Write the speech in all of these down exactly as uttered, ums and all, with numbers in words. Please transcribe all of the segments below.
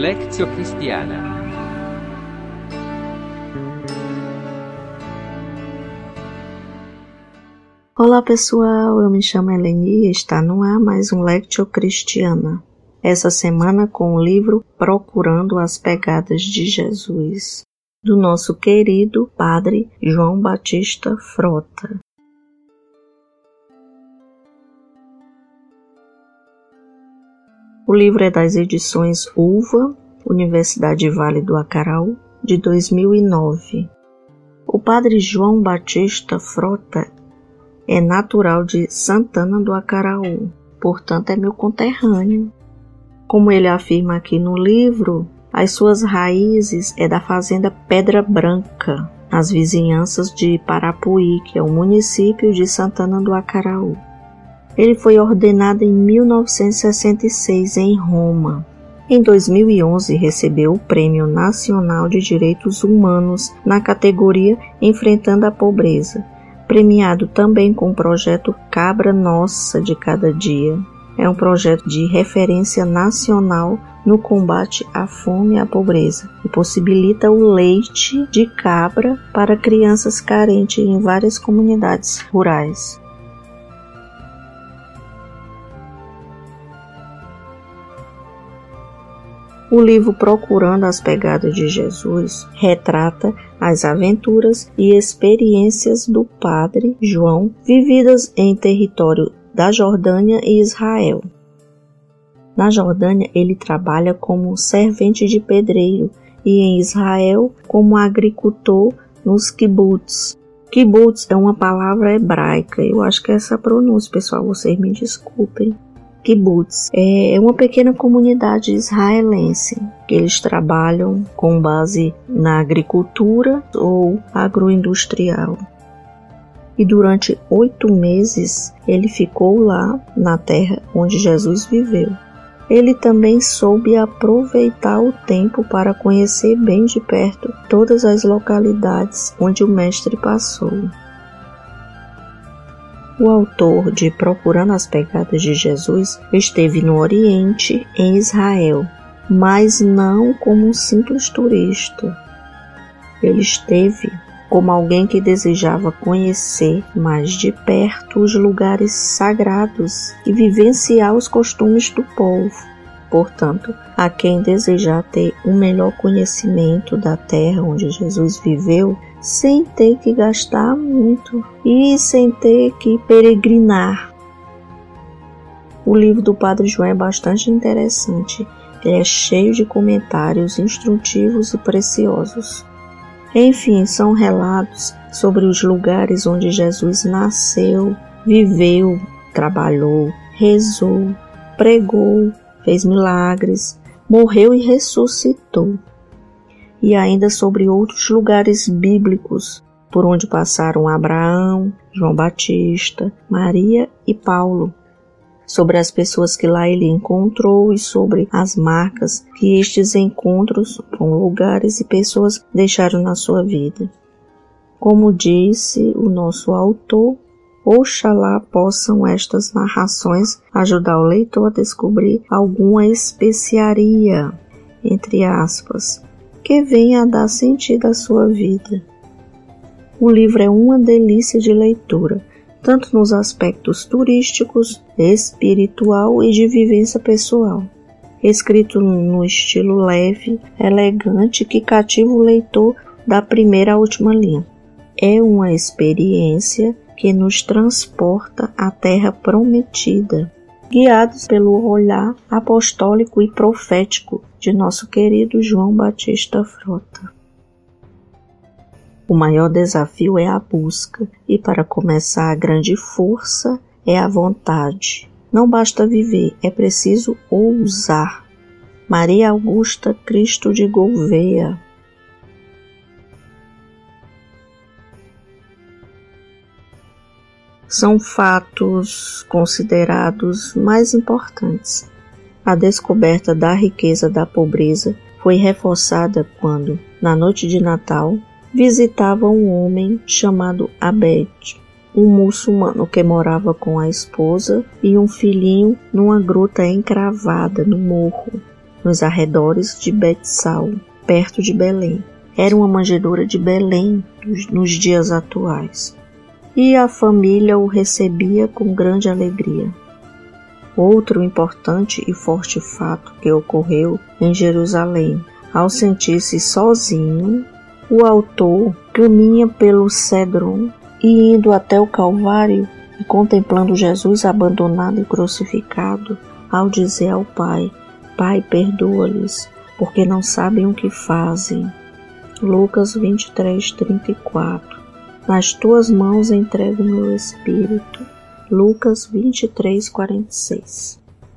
Lectio Cristiana. Olá pessoal, eu me chamo Eleni e está no ar mais um Lectio Cristiana. Essa semana com o livro Procurando as Pegadas de Jesus, do nosso querido Padre João Batista Frota. O livro é das edições Uva, Universidade Vale do Acaraú, de dois mil e nove. O Padre João Batista Frota é natural de Santana do Acaraú, portanto é meu conterrâneo. Como ele afirma aqui no livro, as suas raízes é da fazenda Pedra Branca, nas vizinhanças de Parapuí, que é o município de Santana do Acaraú. Ele foi ordenado em mil novecentos e sessenta e seis em Roma. Em dois mil e onze recebeu o Prêmio Nacional de Direitos Humanos na categoria Enfrentando a Pobreza, premiado também com o projeto Cabra Nossa de Cada Dia. É um projeto de referência nacional no combate à fome e à pobreza e possibilita o leite de cabra para crianças carentes em várias comunidades rurais. O livro Procurando as Pegadas de Jesus retrata as aventuras e experiências do Padre João vividas em território da Jordânia e Israel. Na Jordânia, ele trabalha como servente de pedreiro e em Israel como agricultor nos kibbutz. Kibbutz é uma palavra hebraica, eu acho que é essa pronúncia, pessoal, vocês me desculpem. Kibbutz é uma pequena comunidade israelense que eles trabalham com base na agricultura ou agroindustrial. E durante oito meses ele ficou lá na terra onde Jesus viveu. Ele também soube aproveitar o tempo para conhecer bem de perto todas as localidades onde o mestre passou. O autor de Procurando as Pegadas de Jesus esteve no Oriente, em Israel, mas não como um simples turista. Ele esteve como alguém que desejava conhecer mais de perto os lugares sagrados e vivenciar os costumes do povo. Portanto, a quem desejar ter um melhor conhecimento da terra onde Jesus viveu, sem ter que gastar muito e sem ter que peregrinar. O livro do Padre João é bastante interessante. Ele é cheio de comentários instrutivos e preciosos. Enfim, são relatos sobre os lugares onde Jesus nasceu, viveu, trabalhou, rezou, pregou, fez milagres, morreu e ressuscitou. E ainda sobre outros lugares bíblicos, por onde passaram Abraão, João Batista, Maria e Paulo, sobre as pessoas que lá ele encontrou e sobre as marcas que estes encontros com lugares e pessoas deixaram na sua vida. Como disse o nosso autor, oxalá possam estas narrações ajudar o leitor a descobrir alguma especiaria, entre aspas, que venha a dar sentido à sua vida. O livro é uma delícia de leitura, tanto nos aspectos turísticos, espiritual e de vivência pessoal. Escrito no estilo leve, elegante, que cativa o leitor da primeira à última linha. É uma experiência que nos transporta à terra prometida, guiados pelo olhar apostólico e profético de nosso querido João Batista Frota. O maior desafio é a busca, e para começar a grande força é a vontade. Não basta viver, é preciso ousar. Maria Augusta Cristo de Gouveia. São fatos considerados mais importantes. A descoberta da riqueza da pobreza foi reforçada quando, na noite de Natal, visitava um homem chamado Abed, um muçulmano que morava com a esposa e um filhinho numa gruta encravada no morro. nos arredores de Betsal, perto de Belém. Era uma manjedoura de Belém nos dias atuais. E a família o recebia com grande alegria. Outro importante e forte fato que ocorreu em Jerusalém, ao sentir-se sozinho, o autor caminha pelo Cédron e indo até o Calvário e contemplando Jesus abandonado e crucificado, ao dizer ao Pai: Pai, perdoa-lhes, porque não sabem o que fazem. Lucas vinte e três, trinta e quatro. Nas tuas mãos entrego o meu espírito. Lucas vinte e três, quarenta e seis.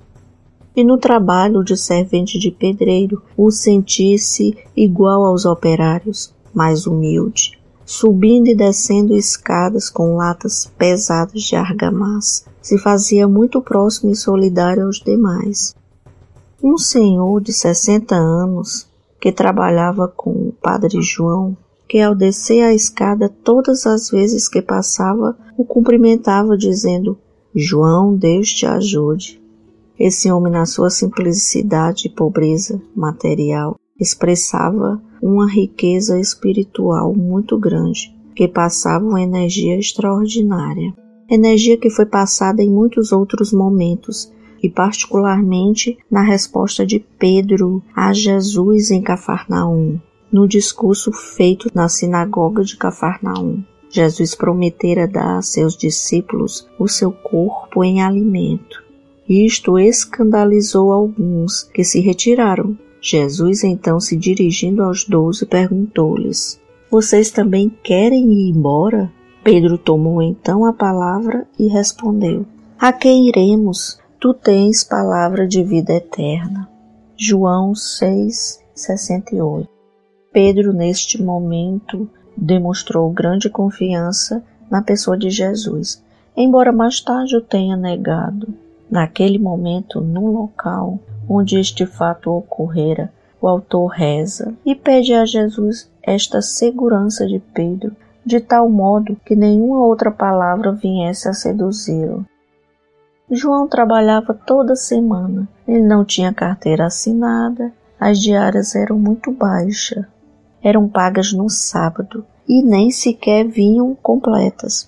E no trabalho de servente de pedreiro, o sentir-se igual aos operários, mais humilde, subindo e descendo escadas com latas pesadas de argamassa, se fazia muito próximo e solidário aos demais. Um senhor de sessenta anos, que trabalhava com o padre João, que ao descer a escada todas as vezes que passava, o cumprimentava dizendo: João, Deus te ajude. Esse homem, na sua simplicidade e pobreza material, expressava uma riqueza espiritual muito grande, que passava uma energia extraordinária. Energia que foi passada em muitos outros momentos, e particularmente na resposta de Pedro a Jesus em Cafarnaum, no discurso feito na sinagoga de Cafarnaum. Jesus prometera dar a seus discípulos o seu corpo em alimento. Isto escandalizou alguns, que se retiraram. Jesus, então, se dirigindo aos doze, perguntou-lhes: Vocês também querem ir embora? Pedro tomou então a palavra e respondeu: A quem iremos? Tu tens palavra de vida eterna. João seis, sessenta e oito. Pedro, neste momento, demonstrou grande confiança na pessoa de Jesus, embora mais tarde o tenha negado. Naquele momento, no local onde este fato ocorrera, o autor reza e pede a Jesus esta segurança de Pedro, de tal modo que nenhuma outra palavra viesse a seduzi-lo. João trabalhava toda semana. Ele não tinha carteira assinada, as diárias eram muito baixas, eram pagas no sábado e nem sequer vinham completas.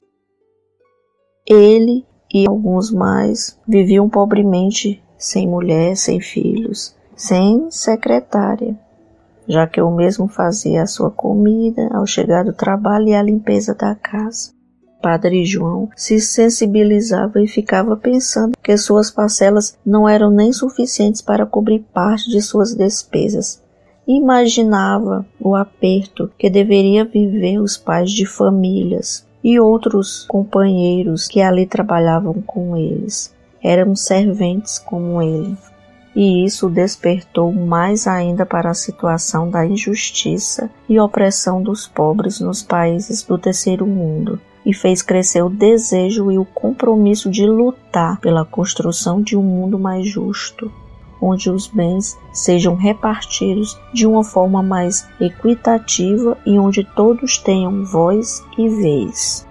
Ele e alguns mais viviam pobremente, sem mulher, sem filhos, sem secretária, já que eu mesmo fazia a sua comida ao chegar do trabalho e a limpeza da casa. Padre João se sensibilizava e ficava pensando que suas parcelas não eram nem suficientes para cobrir parte de suas despesas. Imaginava o aperto que deveria viver os pais de famílias e outros companheiros que ali trabalhavam com eles. Eram serventes como ele. E isso despertou mais ainda para a situação da injustiça e opressão dos pobres nos países do terceiro mundo, e fez crescer o desejo e o compromisso de lutar pela construção de um mundo mais justo, onde os bens sejam repartidos de uma forma mais equitativa e onde todos tenham voz e vez.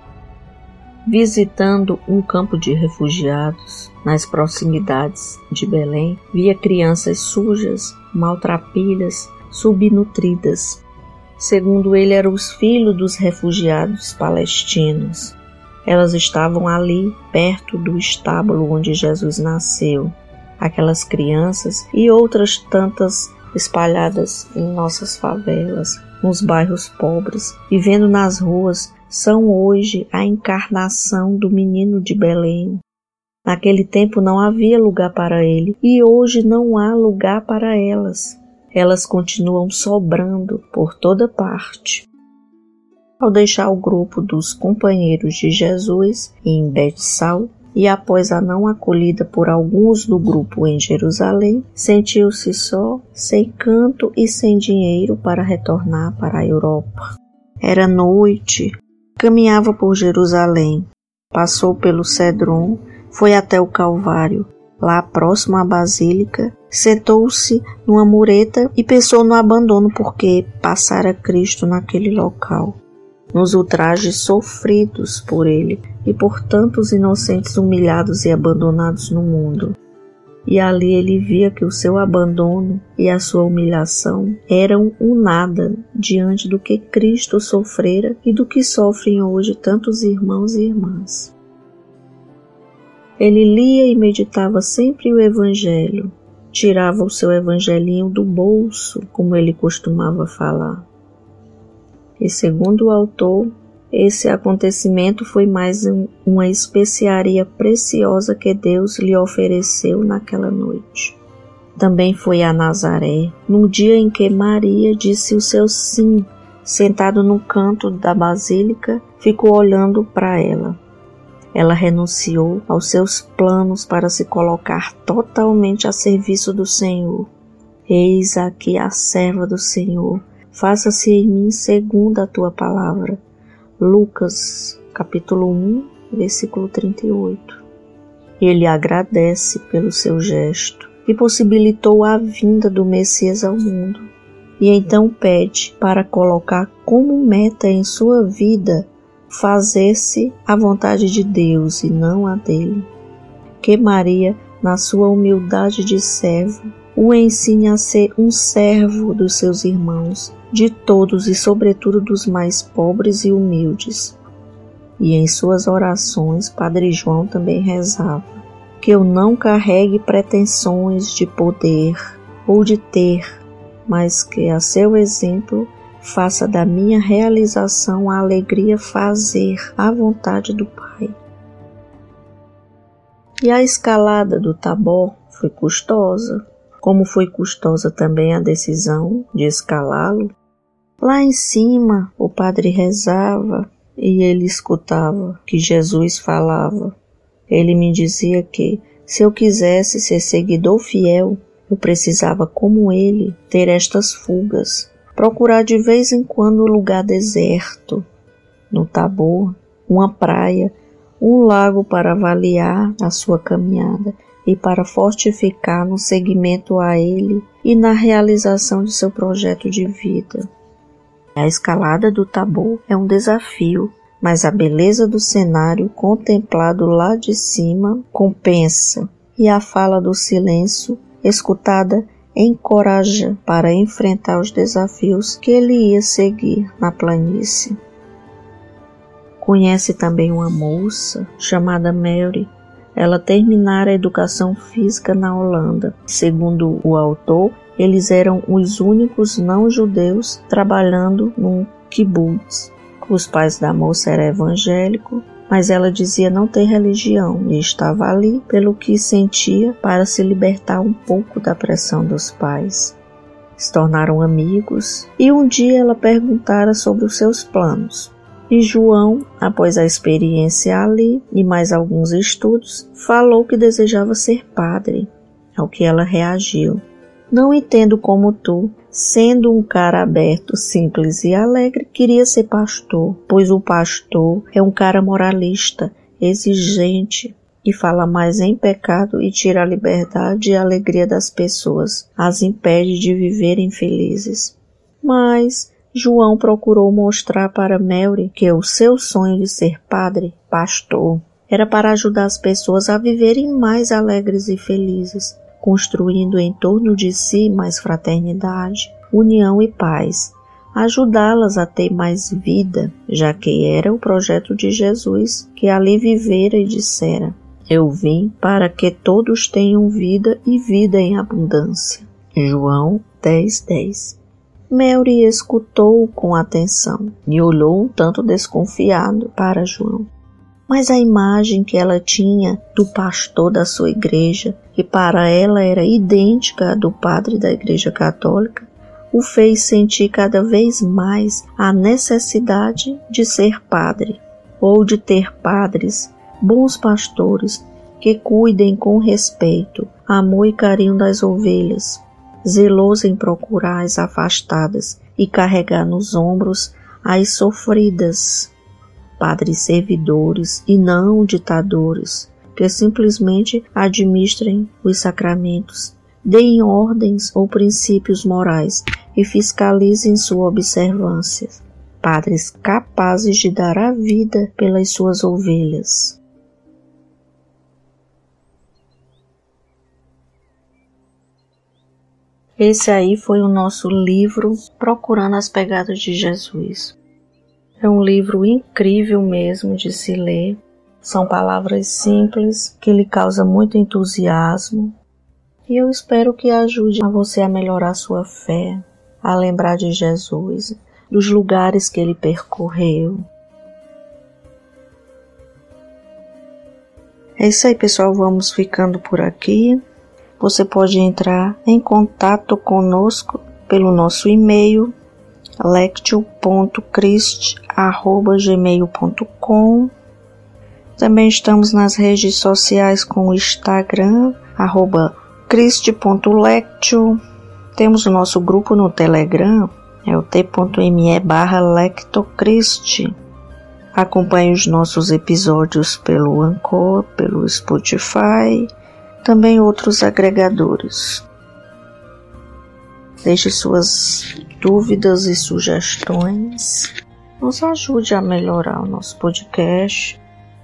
Visitando um campo de refugiados nas proximidades de Belém, via crianças sujas, maltrapilhas, subnutridas. Segundo ele, eram os filhos dos refugiados palestinos. Elas estavam ali, perto do estábulo onde Jesus nasceu. Aquelas crianças e outras tantas espalhadas em nossas favelas, nos bairros pobres, vivendo nas ruas, são hoje a encarnação do menino de Belém. Naquele tempo não havia lugar para ele e hoje não há lugar para elas. Elas continuam sobrando por toda parte. Ao deixar o grupo dos companheiros de Jesus em Betsal e após a não acolhida por alguns do grupo em Jerusalém, sentiu-se só, sem canto e sem dinheiro para retornar para a Europa. Era noite, caminhava por Jerusalém, passou pelo Cédron, foi até o Calvário. Lá próximo à basílica, sentou-se numa mureta e pensou no abandono porque passara Cristo naquele local, nos ultrajes sofridos por ele e por tantos inocentes humilhados e abandonados no mundo. E ali ele via que o seu abandono e a sua humilhação eram um nada diante do que Cristo sofrera e do que sofrem hoje tantos irmãos e irmãs. Ele lia e meditava sempre o Evangelho, tirava o seu evangelinho do bolso, como ele costumava falar. E segundo o autor, esse acontecimento foi mais um, uma especiaria preciosa que Deus lhe ofereceu naquela noite. Também foi a Nazaré, no dia em que Maria disse o seu sim, sentado no canto da basílica, ficou olhando para ela. Ela renunciou aos seus planos para se colocar totalmente a serviço do Senhor. Eis aqui a serva do Senhor, faça-se em mim segundo a tua palavra. Lucas, capítulo um, versículo trinta e oito. Ele agradece pelo seu gesto, que possibilitou a vinda do Messias ao mundo, e então pede para colocar como meta em sua vida fazer-se a vontade de Deus e não a dele. Que Maria, na sua humildade de servo, o ensine a ser um servo dos seus irmãos, de todos e sobretudo dos mais pobres e humildes. E em suas orações, Padre João também rezava: que eu não carregue pretensões de poder ou de ter, mas que a seu exemplo faça da minha realização a alegria fazer a vontade do Pai. E a escalada do Tabor foi custosa, como foi custosa também a decisão de escalá-lo. Lá em cima o padre rezava e ele escutava que Jesus falava. Ele me dizia que, se eu quisesse ser seguidor fiel, eu precisava, como ele, ter estas fugas. Procurar de vez em quando um lugar deserto, no Tabor, uma praia, um lago para avaliar a sua caminhada e para fortificar no seguimento a ele e na realização de seu projeto de vida. A escalada do Tabor é um desafio, mas a beleza do cenário contemplado lá de cima compensa, e a fala do silêncio, escutada, encoraja para enfrentar os desafios que ele ia seguir na planície. Conhece também uma moça chamada Mary. Ela terminara a educação física na Holanda. Segundo o autor, eles eram os únicos não-judeus trabalhando num kibbutz. Os pais da moça eram evangélicos, mas ela dizia não ter religião e estava ali pelo que sentia para se libertar um pouco da pressão dos pais. Se tornaram amigos e um dia ela perguntara sobre os seus planos. E João, após a experiência ali e mais alguns estudos, falou que desejava ser padre, ao que ela reagiu: não entendo como tu, sendo um cara aberto, simples e alegre, queria ser pastor, pois o pastor é um cara moralista, exigente e fala mais em pecado e tira a liberdade e a alegria das pessoas, as impede de viverem felizes. Mas João procurou mostrar para Mary que o seu sonho de ser padre, pastor, era para ajudar as pessoas a viverem mais alegres e felizes, construindo em torno de si mais fraternidade, união e paz, ajudá-las a ter mais vida, já que era o projeto de Jesus que ali vivera e dissera: eu vim para que todos tenham vida e vida em abundância. João dez, dez. Mary escutou com atenção e olhou um tanto desconfiado para João. Mas a imagem que ela tinha do pastor da sua igreja, que para ela era idêntica à do padre da Igreja Católica, o fez sentir cada vez mais a necessidade de ser padre, ou de ter padres, bons pastores, que cuidem com respeito, amor e carinho das ovelhas, zeloso em procurar as afastadas e carregar nos ombros as sofridas. Padres servidores e não ditadores, que simplesmente administrem os sacramentos, deem ordens ou princípios morais e fiscalizem sua observância. Padres capazes de dar a vida pelas suas ovelhas. Esse aí foi o nosso livro Procurando as Pegadas de Jesus. É um livro incrível mesmo de se ler. São palavras simples que lhe causam muito entusiasmo. E eu espero que ajude a você a melhorar sua fé, a lembrar de Jesus, dos lugares que ele percorreu. É isso aí, pessoal. Vamos ficando por aqui. Você pode entrar em contato conosco pelo nosso e-mail lectio ponto crist arroba gmail ponto com. Também estamos nas redes sociais com o Instagram, arroba crist ponto lectio. Temos o nosso grupo no Telegram, é o t.me barra lectocrist. Acompanhe os nossos episódios pelo Anchor, pelo Spotify, também outros agregadores. Deixe suas dúvidas e sugestões. Nos ajude a melhorar o nosso podcast.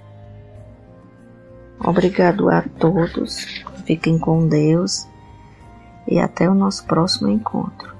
Obrigado a todos. Fiquem com Deus e até o nosso próximo encontro.